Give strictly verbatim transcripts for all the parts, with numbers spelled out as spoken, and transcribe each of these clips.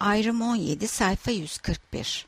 Ayrım on yedi, sayfa yüz kırk bir.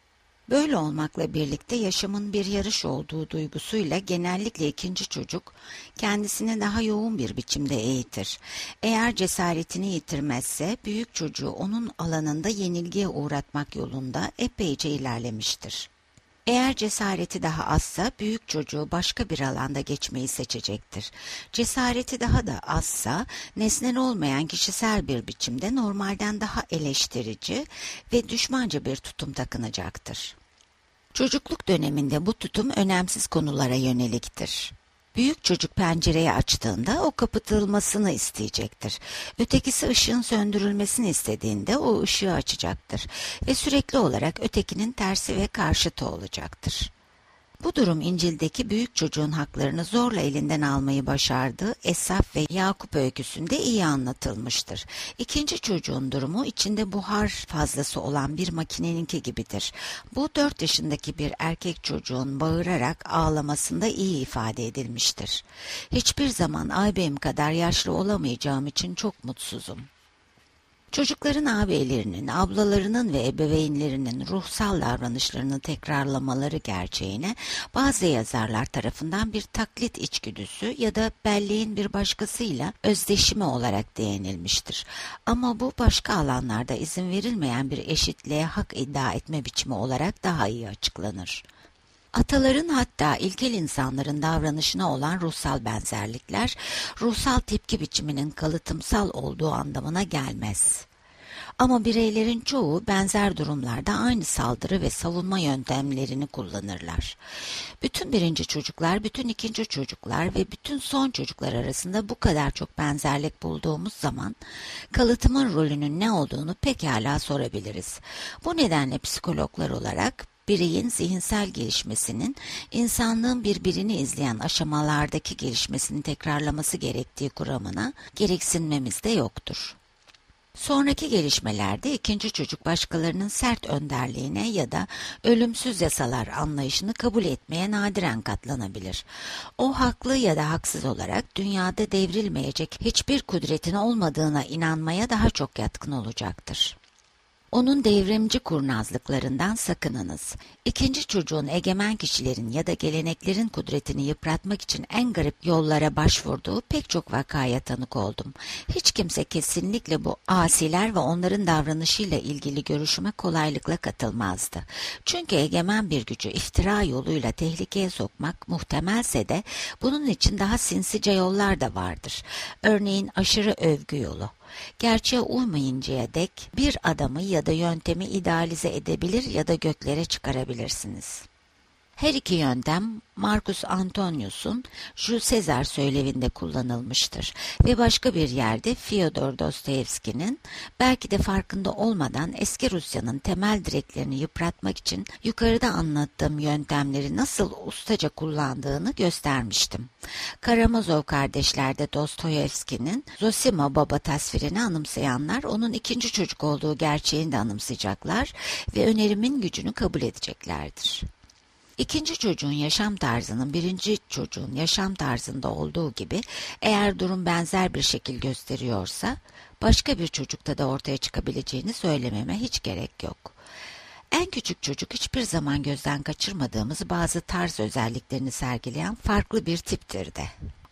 Böyle olmakla birlikte yaşamın bir yarış olduğu duygusuyla genellikle ikinci çocuk kendisini daha yoğun bir biçimde eğitir. Eğer cesaretini yitirmezse büyük çocuğu onun alanında yenilgiye uğratmak yolunda epeyce ilerlemiştir. Eğer cesareti daha azsa büyük çocuğu başka bir alanda geçmeyi seçecektir. Cesareti daha da azsa nesnel olmayan kişisel bir biçimde normalden daha eleştirici ve düşmanca bir tutum takınacaktır. Çocukluk döneminde bu tutum önemsiz konulara yöneliktir. Büyük çocuk pencereyi açtığında o kapatılmasını isteyecektir. Ötekisi ışığın söndürülmesini istediğinde o ışığı açacaktır ve sürekli olarak ötekinin tersi ve karşıtı olacaktır. Bu durum İncil'deki büyük çocuğun haklarını zorla elinden almayı başardığı Esaf ve Yakup öyküsünde iyi anlatılmıştır. İkinci çocuğun durumu içinde buhar fazlası olan bir makineninki gibidir. Bu dört yaşındaki bir erkek çocuğun bağırarak ağlamasında iyi ifade edilmiştir. Hiçbir zaman ağabeyim kadar yaşlı olamayacağım için çok mutsuzum. Çocukların ağabeylerinin, ablalarının ve ebeveynlerinin ruhsal davranışlarını tekrarlamaları gerçeğine bazı yazarlar tarafından bir taklit içgüdüsü ya da belleğin bir başkasıyla özdeşimi olarak değinilmiştir. Ama bu başka alanlarda izin verilmeyen bir eşitliğe hak iddia etme biçimi olarak daha iyi açıklanır. Ataların hatta ilkel insanların davranışına olan ruhsal benzerlikler, ruhsal tepki biçiminin kalıtımsal olduğu anlamına gelmez. Ama bireylerin çoğu benzer durumlarda aynı saldırı ve savunma yöntemlerini kullanırlar. Bütün birinci çocuklar, bütün ikinci çocuklar ve bütün son çocuklar arasında bu kadar çok benzerlik bulduğumuz zaman kalıtımın rolünün ne olduğunu pekala sorabiliriz. Bu nedenle psikologlar olarak bireyin zihinsel gelişmesinin insanlığın birbirini izleyen aşamalardaki gelişmesini tekrarlaması gerektiği kuramına gereksinmemiz de yoktur. Sonraki gelişmelerde ikinci çocuk başkalarının sert önderliğine ya da ölümsüz yasalar anlayışını kabul etmeye nadiren katlanabilir. O haklı ya da haksız olarak dünyada devrilmeyecek hiçbir kudretin olmadığına inanmaya daha çok yatkın olacaktır. Onun devrimci kurnazlıklarından sakınınız. İkinci çocuğun egemen kişilerin ya da geleneklerin kudretini yıpratmak için en garip yollara başvurduğu pek çok vakaya tanık oldum. Hiç kimse kesinlikle bu asiler ve onların davranışıyla ilgili görüşüme kolaylıkla katılmazdı. Çünkü egemen bir gücü iftira yoluyla tehlikeye sokmak muhtemelse de bunun için daha sinsice yollar da vardır. Örneğin aşırı övgü yolu. Gerçeğe uymayıncaya dek bir adamı ya da yöntemi idealize edebilir ya da göklere çıkarabilirsiniz. Her iki yöntem Marcus Antonius'un Jules Caesar söylevinde kullanılmıştır ve başka bir yerde Fyodor Dostoyevski'nin belki de farkında olmadan eski Rusya'nın temel direklerini yıpratmak için yukarıda anlattığım yöntemleri nasıl ustaca kullandığını göstermiştim. Karamazov kardeşlerde Dostoyevski'nin Zosima Baba tasvirini anımsayanlar onun ikinci çocuk olduğu gerçeğini de anımsayacaklar ve önerimin gücünü kabul edeceklerdir. İkinci çocuğun yaşam tarzının birinci çocuğun yaşam tarzında olduğu gibi eğer durum benzer bir şekil gösteriyorsa başka bir çocukta da ortaya çıkabileceğini söylememe hiç gerek yok. En küçük çocuk hiçbir zaman gözden kaçırmadığımız bazı tarz özelliklerini sergileyen farklı bir tiptir de.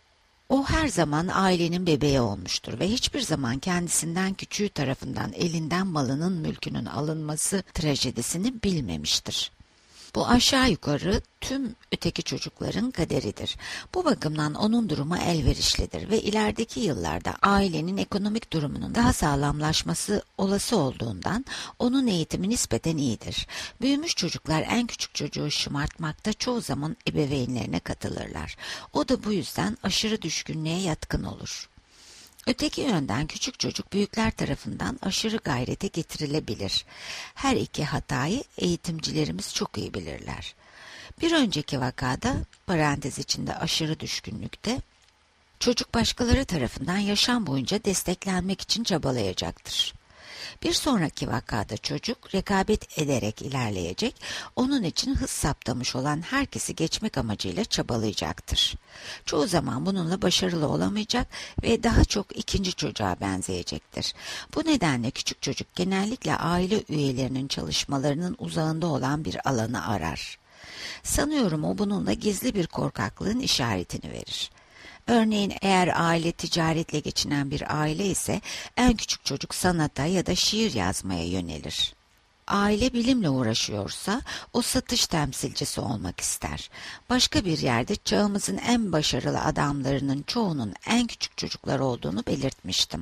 O her zaman ailenin bebeği olmuştur ve hiçbir zaman kendisinden küçüğü tarafından elinden malının mülkünün alınması trajedisini bilmemiştir. Bu aşağı yukarı tüm öteki çocukların kaderidir. Bu bakımdan onun durumu elverişlidir ve ilerideki yıllarda ailenin ekonomik durumunun daha sağlamlaşması olası olduğundan onun eğitimi nispeten iyidir. Büyümüş çocuklar en küçük çocuğu şımartmakta çoğu zaman ebeveynlerine katılırlar. O da bu yüzden aşırı düşkünlüğe yatkın olur. Öteki yönden küçük çocuk büyükler tarafından aşırı gayrete getirilebilir. Her iki hatayı eğitimcilerimiz çok iyi bilirler. Bir önceki vakada, parantez içinde aşırı düşkünlükte, çocuk başkaları tarafından yaşam boyunca desteklenmek için çabalayacaktır. Bir sonraki vakada çocuk rekabet ederek ilerleyecek, onun için hız saptamış olan herkesi geçmek amacıyla çabalayacaktır. Çoğu zaman bununla başarılı olamayacak ve daha çok ikinci çocuğa benzeyecektir. Bu nedenle küçük çocuk genellikle aile üyelerinin çalışmalarının uzağında olan bir alanı arar. Sanıyorum o bununla gizli bir korkaklığın işaretini verir. Örneğin eğer aile ticaretle geçinen bir aile ise en küçük çocuk sanata ya da şiir yazmaya yönelir. Aile bilimle uğraşıyorsa o satış temsilcisi olmak ister. Başka bir yerde çağımızın en başarılı adamlarının çoğunun en küçük çocuklar olduğunu belirtmiştim.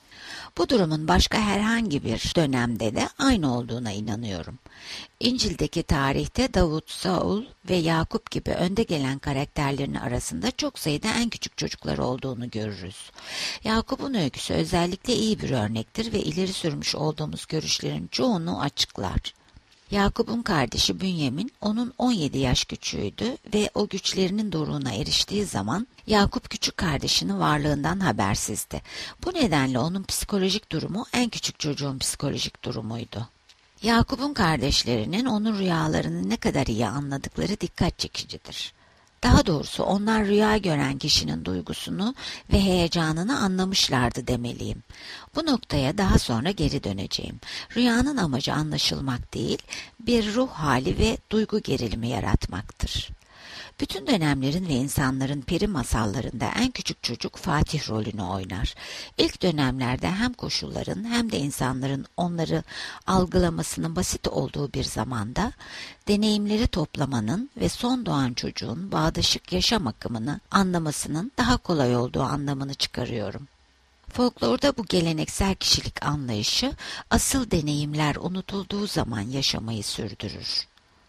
Bu durumun başka herhangi bir dönemde de aynı olduğuna inanıyorum. İncil'deki tarihte Davut, Saul ve Yakup gibi önde gelen karakterlerin arasında çok sayıda en küçük çocuklar olduğunu görürüz. Yakup'un öyküsü özellikle iyi bir örnektir ve ileri sürmüş olduğumuz görüşlerin çoğunu açıklar. Yakup'un kardeşi Bünyamin onun on yedi yaş küçüğüydü ve o güçlerinin doruğuna eriştiği zaman Yakup küçük kardeşinin varlığından habersizdi. Bu nedenle onun psikolojik durumu en küçük çocuğun psikolojik durumuydu. Yakup'un kardeşlerinin onun rüyalarını ne kadar iyi anladıkları dikkat çekicidir. Daha doğrusu onlar rüya gören kişinin duygusunu ve heyecanını anlamışlardı demeliyim. Bu noktaya daha sonra geri döneceğim. Rüyanın amacı anlaşılmak değil, bir ruh hali ve duygu gerilimi yaratmaktır. Bütün dönemlerin ve insanların peri masallarında en küçük çocuk Fatih rolünü oynar. İlk dönemlerde hem koşulların hem de insanların onları algılamasının basit olduğu bir zamanda, deneyimleri toplamanın ve son doğan çocuğun bağdaşık yaşam akımını anlamasının daha kolay olduğu anlamını çıkarıyorum. Folklorda bu geleneksel kişilik anlayışı, asıl deneyimler unutulduğu zaman yaşamayı sürdürür.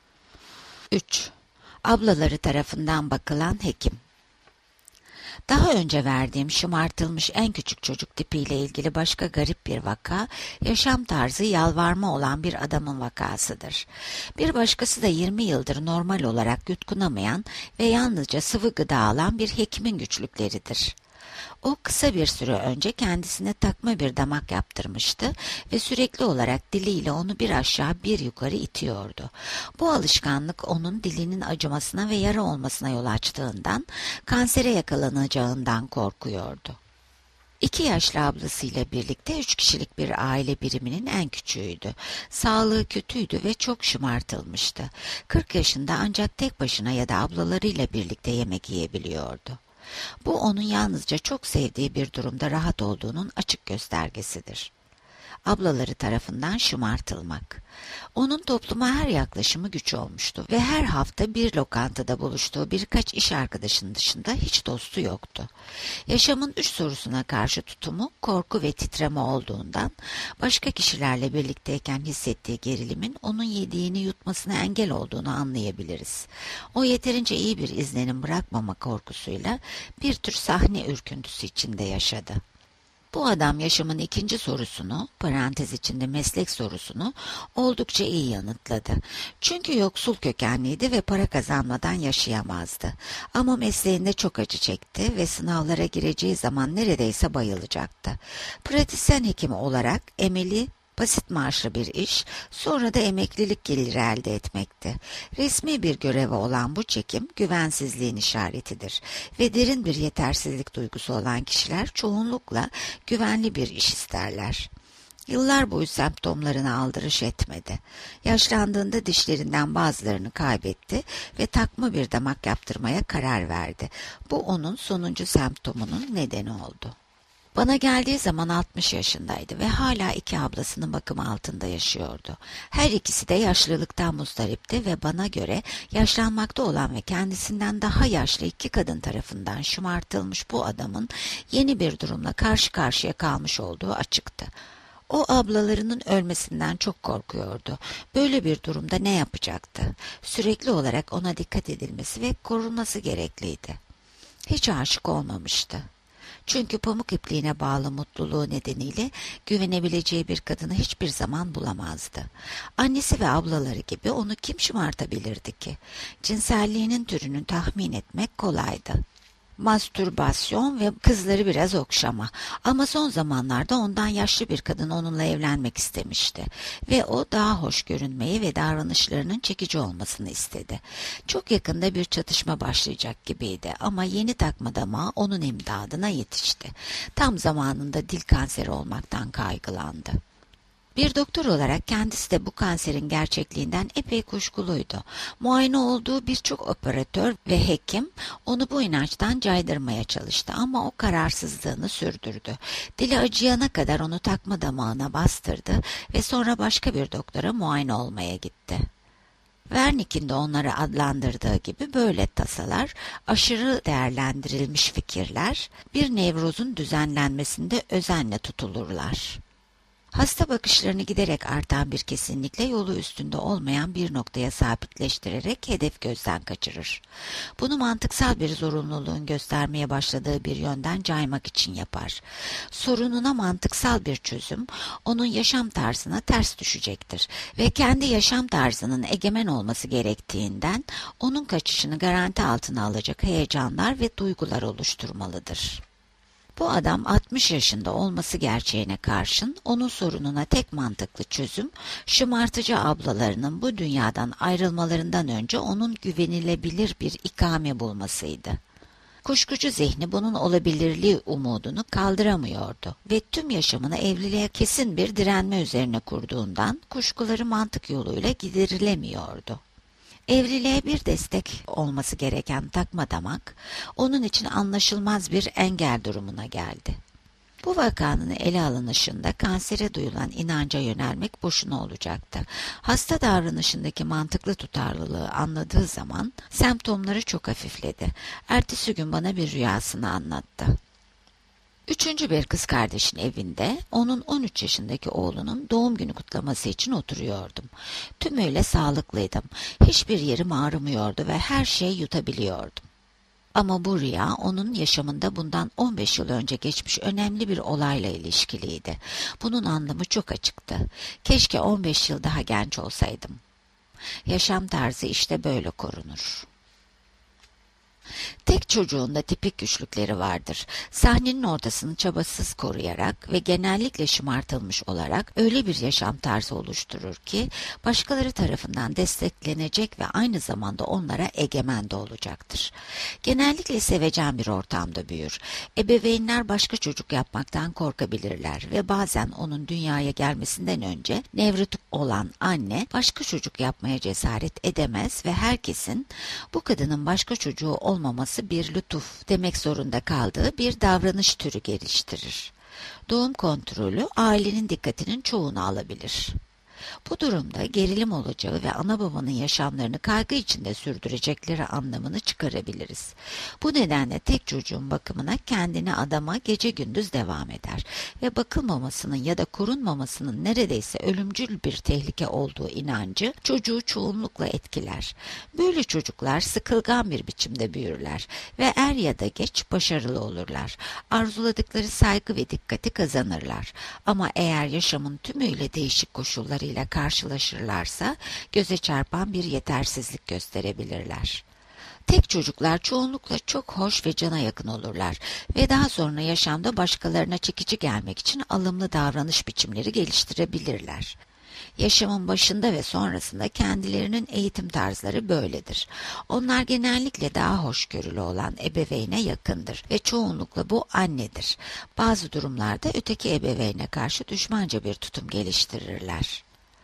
üç. Ablaları tarafından bakılan hekim. Daha önce verdiğim şımartılmış en küçük çocuk tipiyle ilgili başka garip bir vaka, yaşam tarzı yalvarma olan bir adamın vakasıdır. Bir başkası da yirmi yıldır normal olarak yutkunamayan ve yalnızca sıvı gıda alan bir hekimin güçlükleridir. O kısa bir süre önce kendisine takma bir damak yaptırmıştı ve sürekli olarak diliyle onu bir aşağı bir yukarı itiyordu. Bu alışkanlık onun dilinin acımasına ve yara olmasına yol açtığından, kansere yakalanacağından korkuyordu. İki yaşlı ablasıyla birlikte üç kişilik bir aile biriminin en küçüğüydü. Sağlığı kötüydü ve çok şımartılmıştı. Kırk yaşında ancak tek başına ya da ablalarıyla birlikte yemek yiyebiliyordu. Bu onun yalnızca çok sevdiği bir durumda rahat olduğunun açık göstergesidir. Ablaları tarafından şımartılmak. Onun topluma her yaklaşımı güç olmuştu ve her hafta bir lokantada buluştuğu birkaç iş arkadaşının dışında hiç dostu yoktu. Yaşamın üç sorusuna karşı tutumu korku ve titreme olduğundan, başka kişilerle birlikteyken hissettiği gerilimin onun yediğini yutmasına engel olduğunu anlayabiliriz. O yeterince iyi bir izlenim bırakmama korkusuyla bir tür sahne ürküntüsü içinde yaşadı. Bu adam yaşamın ikinci sorusunu, parantez içinde meslek sorusunu oldukça iyi yanıtladı. Çünkü yoksul kökenliydi ve para kazanmadan yaşayamazdı. Ama mesleğinde çok acı çekti ve sınavlara gireceği zaman neredeyse bayılacaktı. Pratisyen hekimi olarak emeli basit maaşlı bir iş, sonra da emeklilik geliri elde etmekti. Resmi bir görevi olan bu çekim, güvensizliğin işaretidir ve derin bir yetersizlik duygusu olan kişiler çoğunlukla güvenli bir iş isterler. Yıllar boyu semptomlarına aldırış etmedi. Yaşlandığında dişlerinden bazılarını kaybetti ve takma bir damak yaptırmaya karar verdi. Bu onun sonuncu semptomunun nedeni oldu. Bana geldiği zaman altmış yaşındaydı ve hala iki ablasının bakımı altında yaşıyordu. Her ikisi de yaşlılıktan muzdaripti ve bana göre yaşlanmakta olan ve kendisinden daha yaşlı iki kadın tarafından şımartılmış bu adamın yeni bir durumla karşı karşıya kalmış olduğu açıktı. O ablalarının ölmesinden çok korkuyordu. Böyle bir durumda ne yapacaktı? Sürekli olarak ona dikkat edilmesi ve korunması gerekliydi. Hiç aşık olmamıştı. Çünkü pamuk ipliğine bağlı mutluluğu nedeniyle güvenebileceği bir kadını hiçbir zaman bulamazdı. Annesi ve ablaları gibi onu kim şımartabilirdi ki? Cinselliğinin türünü tahmin etmek kolaydı. mastürbasyon ve kızları biraz okşama. Ama son zamanlarda ondan yaşlı bir kadın onunla evlenmek istemişti ve o daha hoş görünmeyi ve davranışlarının çekici olmasını istedi. Çok yakında bir çatışma başlayacak gibiydi ama yeni takma damağı onun imdadına yetişti. Tam zamanında dil kanseri olmaktan kaygılandı. Bir doktor olarak kendisi de bu kanserin gerçekliğinden epey kuşkuluydu. Muayene olduğu birçok operatör ve hekim onu bu inançtan caydırmaya çalıştı ama o kararsızlığını sürdürdü. Dili acıyana kadar onu takma damağına bastırdı ve sonra başka bir doktora muayene olmaya gitti. Wernicke'in de onları adlandırdığı gibi böyle tasalar, aşırı değerlendirilmiş fikirler, bir nevrozun düzenlenmesinde özenle tutulurlar. Hasta bakışlarını giderek artan bir kesinlikle yolu üstünde olmayan bir noktaya sabitleştirerek hedef gözden kaçırır. Bunu mantıksal bir zorunluluğun göstermeye başladığı bir yönden caymak için yapar. Sorununa mantıksal bir çözüm, onun yaşam tarzına ters düşecektir ve kendi yaşam tarzının egemen olması gerektiğinden onun kaçışını garanti altına alacak heyecanlar ve duygular oluşturmalıdır. Bu adam altmış yaşında olması gerçeğine karşın onun sorununa tek mantıklı çözüm, şımartıcı ablalarının bu dünyadan ayrılmalarından önce onun güvenilebilir bir ikame bulmasıydı. Kuşkucu zihni bunun olabilirliği umudunu kaldıramıyordu ve tüm yaşamını evliliğe kesin bir direnme üzerine kurduğundan kuşkuları mantık yoluyla giderilemiyordu. Evliliğe bir destek olması gereken takma damak, onun için anlaşılmaz bir engel durumuna geldi. Bu vakanın ele alınışında kansere duyulan inanca yönelmek boşuna olacaktı. Hasta davranışındaki mantıklı tutarlılığı anladığı zaman semptomları çok hafifledi. Ertesi gün bana bir rüyasını anlattı. Üçüncü bir kız kardeşin evinde onun on üç yaşındaki oğlunun doğum günü kutlaması için oturuyordum. Tümüyle sağlıklıydım. Hiçbir yerim ağrımıyordu ve her şeyi yutabiliyordum. Ama bu rüya onun yaşamında bundan on beş yıl önce geçmiş önemli bir olayla ilişkiliydi. Bunun anlamı çok açıktı. Keşke on beş yıl daha genç olsaydım. Yaşam tarzı işte böyle korunur. Tek çocuğunda tipik güçlükleri vardır. Sahnenin ortasını çabasız koruyarak ve genellikle şımartılmış olarak öyle bir yaşam tarzı oluşturur ki başkaları tarafından desteklenecek ve aynı zamanda onlara egemen de olacaktır. Genellikle sevecen bir ortamda büyür. Ebeveynler başka çocuk yapmaktan korkabilirler ve bazen onun dünyaya gelmesinden önce nevrotik olan anne başka çocuk yapmaya cesaret edemez ve herkesin bu kadının başka çocuğu olmaması bir lütuf demek zorunda kaldığı bir davranış türü geliştirir. Doğum kontrolü ailenin dikkatinin çoğunu alabilir. Bu durumda gerilim olacağı ve ana babanın yaşamlarını kaygı içinde sürdürecekleri anlamını çıkarabiliriz. Bu nedenle tek çocuğun bakımına kendini adama gece gündüz devam eder ve bakılmamasının ya da korunmamasının neredeyse ölümcül bir tehlike olduğu inancı çocuğu çoğunlukla etkiler. Böyle çocuklar sıkılgan bir biçimde büyürler ve er ya da geç başarılı olurlar. Arzuladıkları saygı ve dikkati kazanırlar. Ama eğer yaşamın tümüyle değişik koşulları ile karşılaşırlarsa göze çarpan bir yetersizlik gösterebilirler. Tek çocuklar çoğunlukla çok hoş ve cana yakın olurlar ve daha sonra yaşamda başkalarına çekici gelmek için alımlı davranış biçimleri geliştirebilirler. Yaşamın başında ve sonrasında kendilerinin eğitim tarzları böyledir. Onlar genellikle daha hoşgörülü olan ebeveyne yakındır ve çoğunlukla bu annedir. Bazı durumlarda öteki ebeveyne karşı düşmanca bir tutum geliştirirler.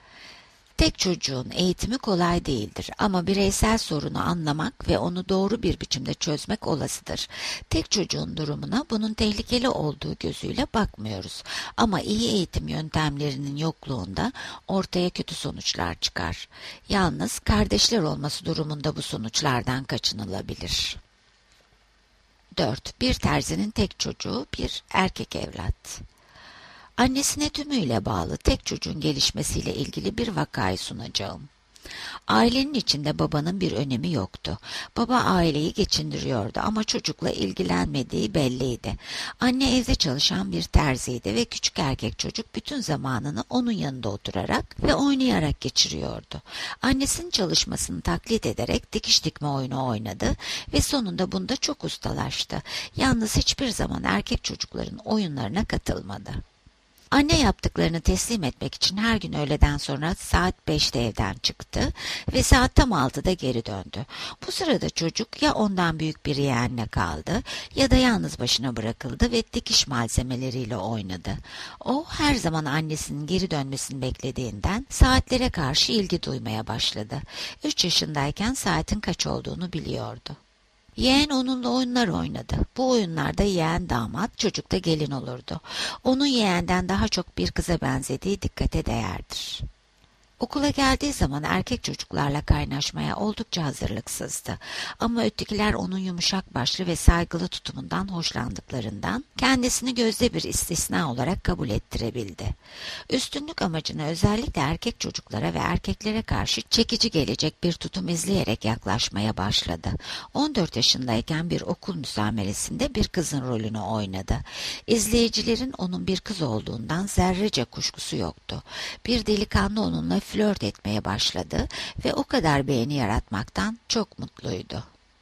Tek çocuğun eğitimi kolay değildir ama bireysel sorunu anlamak ve onu doğru bir biçimde çözmek olasıdır. Tek çocuğun durumuna bunun tehlikeli olduğu gözüyle bakmıyoruz ama iyi eğitim yöntemlerinin yokluğunda ortaya kötü sonuçlar çıkar. Yalnız kardeşler olması durumunda bu sonuçlardan kaçınılabilir. dört. Bir terzinin tek çocuğu, bir erkek evlat. Annesine tümüyle bağlı tek çocuğun gelişmesiyle ilgili bir vakayı sunacağım. Ailenin içinde babanın bir önemi yoktu. Baba aileyi geçindiriyordu ama çocukla ilgilenmediği belliydi. Anne evde çalışan bir terziydi ve küçük erkek çocuk bütün zamanını onun yanında oturarak ve oynayarak geçiriyordu. Annesinin çalışmasını taklit ederek dikiş dikme oyunu oynadı ve sonunda bunda çok ustalaştı. Yalnız hiçbir zaman erkek çocukların oyunlarına katılmadı. Anne yaptıklarını teslim etmek için her gün öğleden sonra saat beşte evden çıktı ve saat tam altıda geri döndü. Bu sırada çocuk ya ondan büyük bir yeğenle kaldı ya da yalnız başına bırakıldı ve dikiş malzemeleriyle oynadı. O her zaman annesinin geri dönmesini beklediğinden saatlere karşı ilgi duymaya başladı. Üç yaşındayken saatin kaç olduğunu biliyordu. Yeğen onunla oyunlar oynadı. Bu oyunlarda yeğen damat, çocuk da gelin olurdu. Onun yeğenden daha çok bir kıza benzediği dikkate değerdir. Okula geldiği zaman erkek çocuklarla kaynaşmaya oldukça hazırlıksızdı. Ama ötekiler onun yumuşak başlı ve saygılı tutumundan hoşlandıklarından kendisini gözde bir istisna olarak kabul ettirebildi. Üstünlük amacını özellikle erkek çocuklara ve erkeklere karşı çekici gelecek bir tutum izleyerek yaklaşmaya başladı. on dört yaşındayken bir okul müsameresinde bir kızın rolünü oynadı. İzleyicilerin onun bir kız olduğundan zerrece kuşkusu yoktu. Bir delikanlı onunla flört etmeye başladı ve o kadar beğeni yaratmaktan çok mutluydu.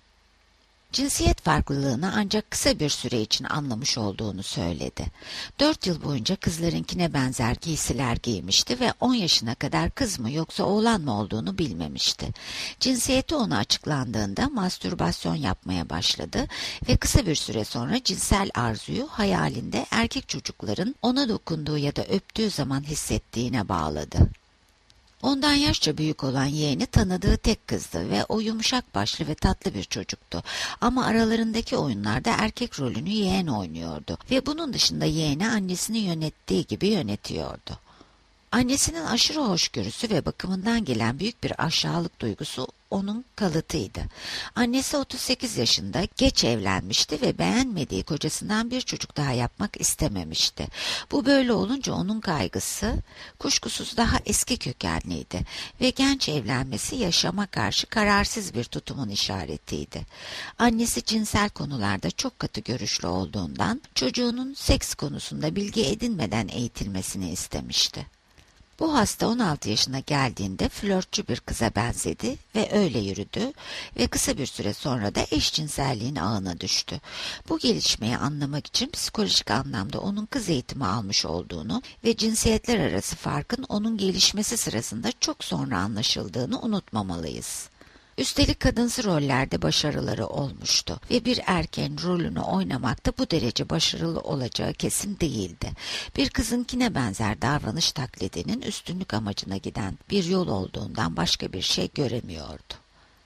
Cinsiyet farklılığını ancak kısa bir süre için anlamış olduğunu söyledi. Dört yıl boyunca kızlarınkine benzer giysiler giymişti ve on yaşına kadar kız mı yoksa oğlan mı olduğunu bilmemişti. Cinsiyeti ona açıklandığında mastürbasyon yapmaya başladı ve kısa bir süre sonra cinsel arzuyu hayalinde erkek çocukların ona dokunduğu ya da öptüğü zaman hissettiğine bağladı. Ondan yaşça büyük olan yeğeni tanıdığı tek kızdı ve o yumuşak başlı ve tatlı bir çocuktu. Ama aralarındaki oyunlarda erkek rolünü yeğen oynuyordu ve bunun dışında yeğeni annesini yönettiği gibi yönetiyordu. Annesinin aşırı hoşgörüsü ve bakımından gelen büyük bir aşağılık duygusu onun kalıtıydı. Annesi otuz sekiz yaşında geç evlenmişti ve beğenmediği kocasından bir çocuk daha yapmak istememişti. Bu böyle olunca onun kaygısı kuşkusuz daha eski kökenliydi ve genç evlenmesi yaşama karşı kararsız bir tutumun işaretiydi. Annesi cinsel konularda çok katı görüşlü olduğundan çocuğunun seks konusunda bilgi edinmeden eğitilmesini istemişti. Bu hasta on altı yaşına geldiğinde flörtçü bir kıza benzedi ve öyle yürüdü ve kısa bir süre sonra da eşcinselliğin ağına düştü. Bu gelişmeyi anlamak için psikolojik anlamda onun kız eğitimi almış olduğunu ve cinsiyetler arası farkın onun gelişmesi sırasında çok sonra anlaşıldığını unutmamalıyız. Üstelik kadınsı rollerde başarıları olmuştu ve bir erkeğin rolünü oynamakta bu derece başarılı olacağı kesin değildi. Bir kızınkine benzer davranış taklidinin üstünlük amacına giden bir yol olduğundan başka bir şey göremiyordu.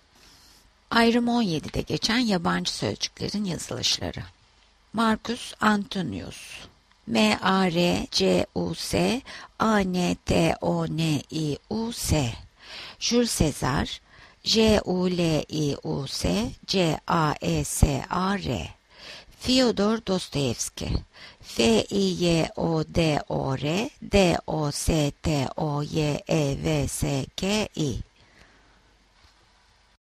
Ayrım on yedide geçen yabancı sözcüklerin yazılışları. Marcus Antonius, M A R C U S A N T O N I U S, Jules Caesar, J U L I U S C A E S A R, Fyodor Dostoyevski, F I Y O D O R D O S T O Y E V S K I,